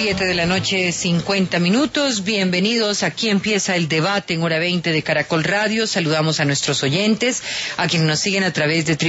7 de la noche, 50 minutos. Bienvenidos. Aquí empieza el debate en hora 20 de Caracol Radio. Saludamos a nuestros oyentes, a quienes nos siguen a través de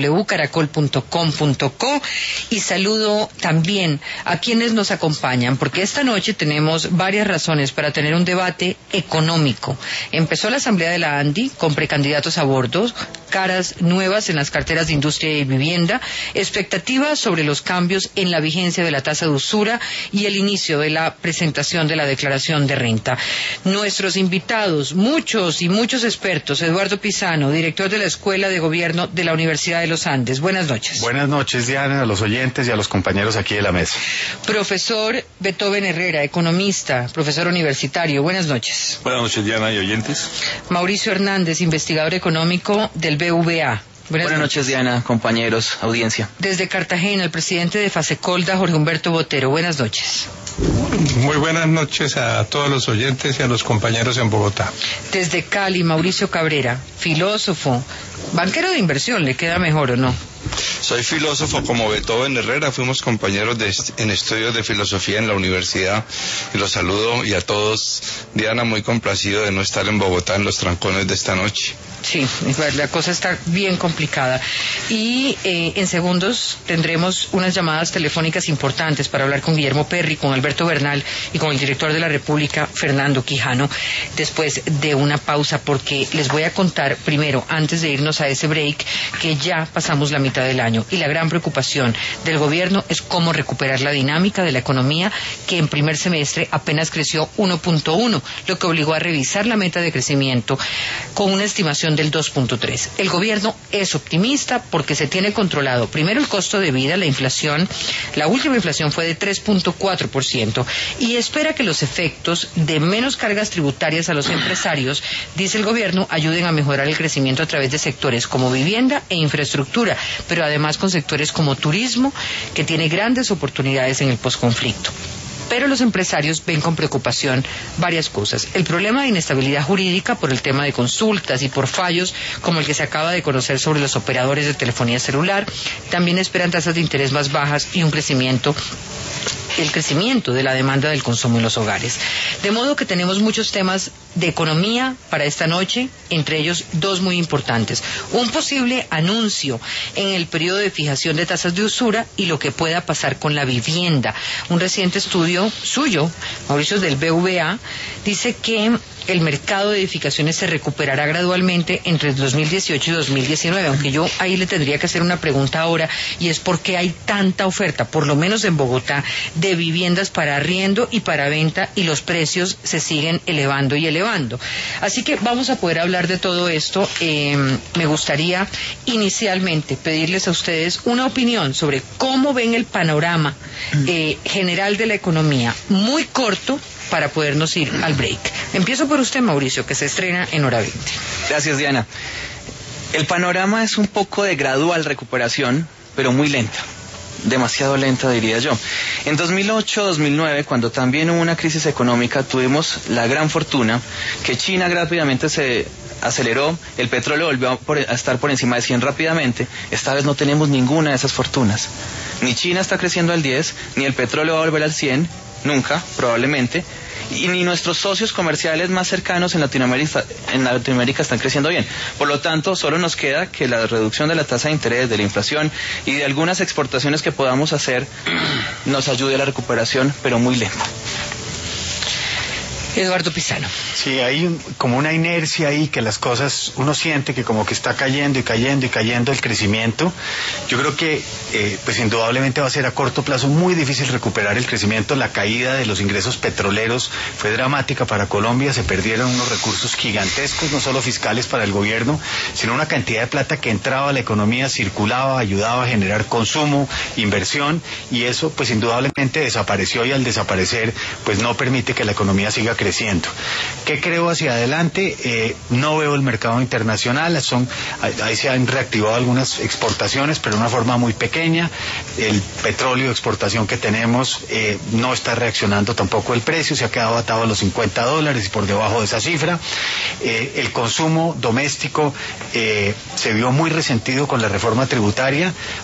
www.caracol.com.co, y saludo también a quienes nos acompañan, porque esta noche tenemos varias razones para tener un debate económico. Empezó la asamblea de la ANDI con precandidatos a bordo, caras nuevas en las carteras de industria y vivienda, expectativas sobre los cambios en la vigencia de la tasa de usura y el inicio de la presentación de la declaración de renta. Nuestros invitados, muchos expertos: Eduardo Pisano, director de la Escuela de Gobierno de la Universidad de los Andes. Buenas noches. Buenas noches, Diana, a los oyentes y a los compañeros aquí de la mesa. Profesor Beethoven Herrera, economista, profesor universitario. Buenas noches. Buenas noches, Diana y oyentes. Mauricio Hernández, investigador económico del BVA. Buenas noches, Diana, compañeros, audiencia. Desde Cartagena, el presidente de Fasecolda, Jorge Humberto Botero. Buenas noches. Muy buenas noches a todos los oyentes y a los compañeros en Bogotá. Desde Cali, Mauricio Cabrera, filósofo, banquero de inversión, ¿le queda mejor o no? Soy filósofo como Beethoven Herrera, fuimos compañeros en estudios de filosofía en la universidad, y los saludo, y a todos. Diana, muy complacido de no estar en Bogotá en los trancones de esta noche. Sí, la cosa está bien complicada. Y en segundos tendremos unas llamadas telefónicas importantes para hablar con Guillermo Perry, con Alberto Bernal y con el director de la República, Fernando Quijano, después de una pausa, porque les voy a contar primero, antes de irnos a ese break, que ya pasamos la mitad del año y la gran preocupación del gobierno es cómo recuperar la dinámica de la economía, que en primer semestre apenas creció 1.1, lo que obligó a revisar la meta de crecimiento con una estimación del 2.3. El gobierno es optimista porque se tiene controlado primero el costo de vida, la inflación. La última inflación fue de 3.4% y espera que los efectos de menos cargas tributarias a los empresarios, dice el gobierno, ayuden a mejorar el crecimiento a través de sectores como vivienda e infraestructura, pero además con sectores como turismo, que tiene grandes oportunidades en el posconflicto. Pero los empresarios ven con preocupación varias cosas: el problema de inestabilidad jurídica por el tema de consultas y por fallos como el que se acaba de conocer sobre los operadores de telefonía celular. También esperan tasas de interés más bajas y el crecimiento de la demanda del consumo en los hogares. De modo que tenemos muchos temas de economía para esta noche, entre ellos dos muy importantes: un posible anuncio en el periodo de fijación de tasas de usura y lo que pueda pasar con la vivienda. Un reciente estudio suyo, Mauricio, del BVA, dice que el mercado de edificaciones se recuperará gradualmente entre el 2018 y 2019, aunque yo ahí le tendría que hacer una pregunta ahora, y es por qué hay tanta oferta, por lo menos en Bogotá, de viviendas para arriendo y para venta, y los precios se siguen elevando y elevando. Así que vamos a poder hablar de todo esto. Me gustaría inicialmente pedirles a ustedes una opinión sobre cómo ven el panorama general de la economía, muy corto, para podernos ir al break. Empiezo por usted, Mauricio, que se estrena en hora 20. Gracias, Diana. El panorama es un poco de gradual recuperación, pero muy lenta. Demasiado lenta, diría yo. En 2008-2009, cuando también hubo una crisis económica, tuvimos la gran fortuna que China rápidamente se aceleró, el petróleo volvió a estar por encima de 100 rápidamente. Esta vez no tenemos ninguna de esas fortunas. Ni China está creciendo al 10, ni el petróleo va a volver al 100, nunca, probablemente, y ni nuestros socios comerciales más cercanos en Latinoamérica están creciendo bien. Por lo tanto, solo nos queda que la reducción de la tasa de interés, de la inflación y de algunas exportaciones que podamos hacer nos ayude a la recuperación, pero muy lenta. Eduardo Pisano. Sí, hay como una inercia ahí, que las cosas, uno siente que como que está cayendo y cayendo y cayendo el crecimiento. Yo creo que pues indudablemente va a ser a corto plazo muy difícil recuperar el crecimiento. La caída de los ingresos petroleros fue dramática para Colombia, se perdieron unos recursos gigantescos, no solo fiscales para el gobierno, sino una cantidad de plata que entraba a la economía, circulaba, ayudaba a generar consumo, inversión, y eso pues indudablemente desapareció, y al desaparecer pues no permite que la economía siga creciendo. ¿Qué creo hacia adelante? No veo el mercado internacional, ahí se han reactivado algunas exportaciones, pero de una forma muy pequeña. El petróleo de exportación que tenemos no está reaccionando tampoco el precio, se ha quedado atado a los $50 y por debajo de esa cifra. El consumo doméstico se vio muy resentido con la reforma tributaria,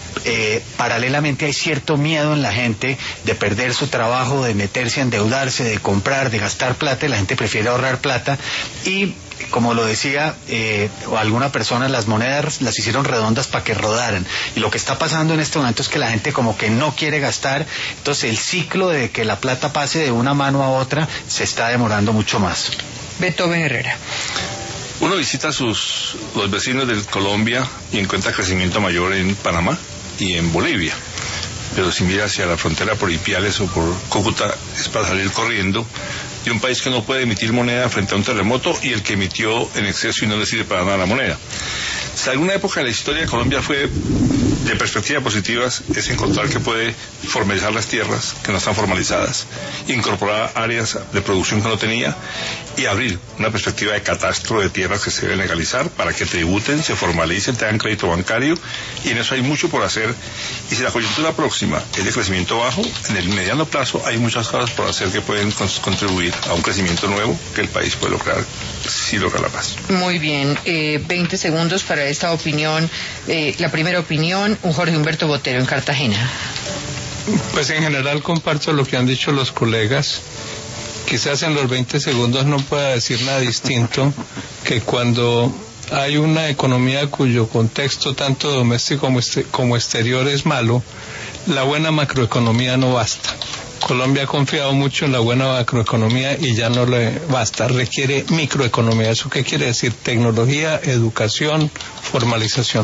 paralelamente hay cierto miedo en la gente de perder su trabajo, de meterse a endeudarse, de comprar, de gastar plata, y la gente prefiere ahorrar plata. Y como lo decía alguna persona, las monedas las hicieron redondas para que rodaran, y lo que está pasando en este momento es que la gente como que no quiere gastar, entonces el ciclo de que la plata pase de una mano a otra se está demorando mucho más. Beethoven Herrera. Uno visita los vecinos de Colombia y encuentra crecimiento mayor en Panamá y en Bolivia, pero si mira hacia la frontera por Ipiales o por Cúcuta es para salir corriendo de un país que no puede emitir moneda frente a un terremoto, y el que emitió en exceso y no le sirve para nada la moneda. Si alguna época de la historia de Colombia fue de perspectiva positivas, es encontrar que puede formalizar las tierras que no están formalizadas, incorporar áreas de producción que no tenía y abrir una perspectiva de catastro de tierras que se deben legalizar para que tributen, se formalicen, tengan crédito bancario, y en eso hay mucho por hacer. Y si la coyuntura próxima es de crecimiento bajo, en el mediano plazo hay muchas cosas por hacer que pueden contribuir a un crecimiento nuevo que el país puede lograr si logra la paz. Muy bien, 20 segundos para esta opinión. La primera opinión, un Jorge Humberto Botero en Cartagena. Pues en general comparto lo que han dicho los colegas. Quizás en los 20 segundos no pueda decir nada distinto que cuando hay una economía cuyo contexto tanto doméstico como exterior es malo, la buena macroeconomía no basta. Colombia ha confiado mucho en la buena macroeconomía y ya no le basta, requiere microeconomía. ¿Eso qué quiere decir? Tecnología, educación, formalización.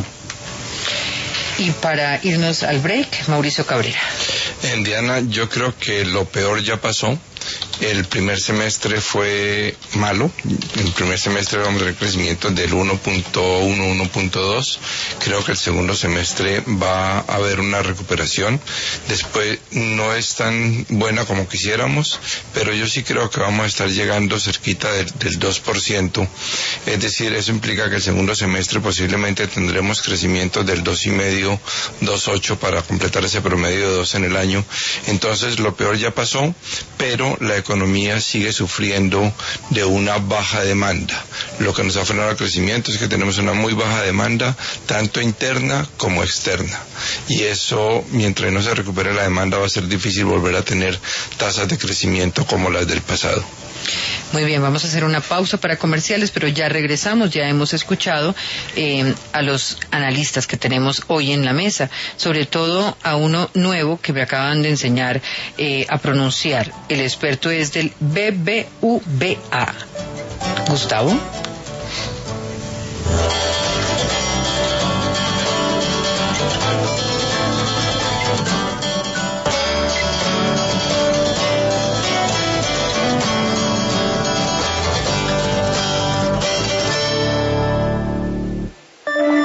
Y para irnos al break, Mauricio Cabrera. Diana, yo creo que lo peor ya pasó. El primer semestre fue malo. El primer semestre vamos a ver crecimiento del 1.1, 1.2. Creo que el segundo semestre va a haber una recuperación. Después no es tan buena como quisiéramos, pero yo sí creo que vamos a estar llegando cerquita del 2%. Es decir, eso implica que el segundo semestre posiblemente tendremos crecimiento del 2.5, 2.8 para completar ese promedio de 2 en el año. Entonces lo peor ya pasó, pero la economía sigue sufriendo de una baja demanda. Lo que nos ha frenado el crecimiento es que tenemos una muy baja demanda, tanto interna como externa. Y eso, mientras no se recupere la demanda, va a ser difícil volver a tener tasas de crecimiento como las del pasado. Muy bien, vamos a hacer una pausa para comerciales, pero ya regresamos. Ya hemos escuchado a los analistas que tenemos hoy en la mesa, sobre todo a uno nuevo que me acaban de enseñar a pronunciar. El experto es del BBVA. Gustavo.